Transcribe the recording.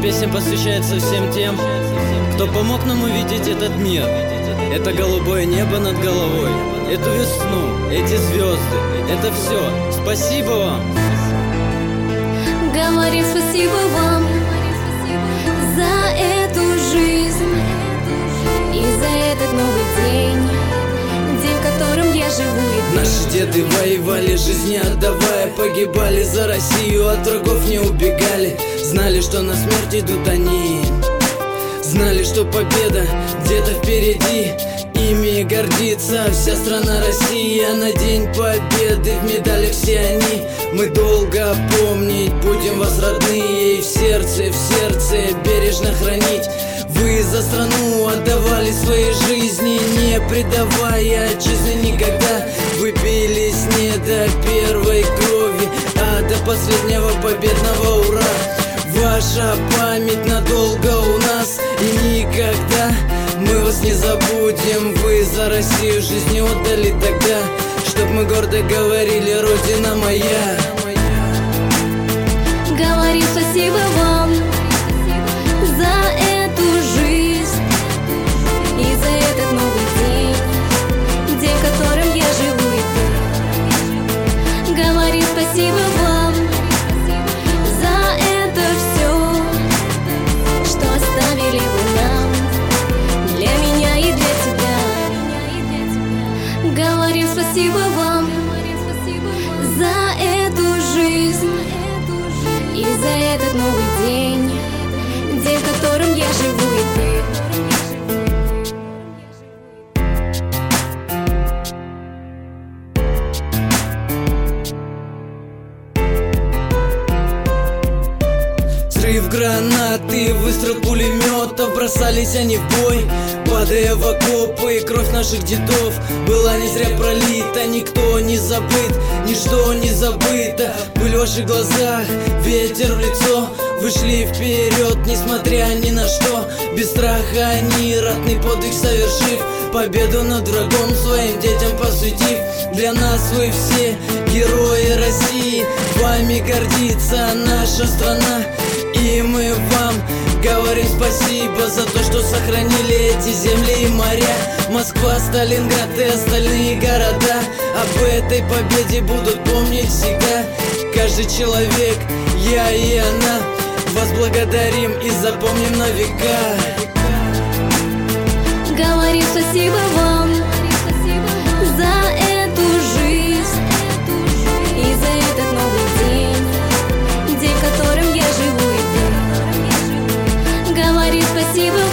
песня посвящается всем тем, кто помог нам увидеть этот мир. Это голубое небо над головой, эту весну, эти звезды, это все. Спасибо вам. Говорим спасибо вам за эту жизнь и за этот новый день, день, в котором я живу и ты. Наши деды воевали, жизни отдавая, погибали за Россию, от врагов не убегали. Знали, что на смерть идут они, знали, что победа где-то впереди. Ими гордится вся страна Россия. На День Победы в медалях все они. Мы долго помнить будем вас, родные, и в сердце бережно хранить. Вы за страну отдавали свои жизни, не предавая отчизны никогда. Вы бились не до первой крови, а до последнего победного ура. Ваша память надолго у нас, и никогда мы вас не забудем. Вы за Россию жизни отдали тогда, чтоб мы гордо говорили: Родина моя. Говорим спасибо вам за эту жизнь и за этот новый день, день, в котором я живу и ты. Говорим спасибо вам за это все, что оставили вы нам, для меня и для тебя. Говорим спасибо вам за эту жизнь и за этот новый день, день, в котором я живу и ты. Взрыв гранаты, выстрел пулеметов, бросались они в бой, падая в окопы. Кровь наших дедов была не зря пролита, никто не забыт, ничто не забыто. Пыль в ваших глазах, ветер в лицо, вышли вперед, несмотря ни на что. Без страха они ратный подвиг совершив, победу над врагом своим детям посвятив. Для нас вы все герои России, вами гордится наша страна. И мы вам говорим спасибо за то, что сохранили эти земли и моря. Москва, Сталинград и остальные города об этой победе будут помнить всегда. Каждый человек, я и она, вас благодарим и запомним на века. Говорим спасибо вам за эту жизнь и за этот новый день, день, в котором я живу и ты. Говорим спасибо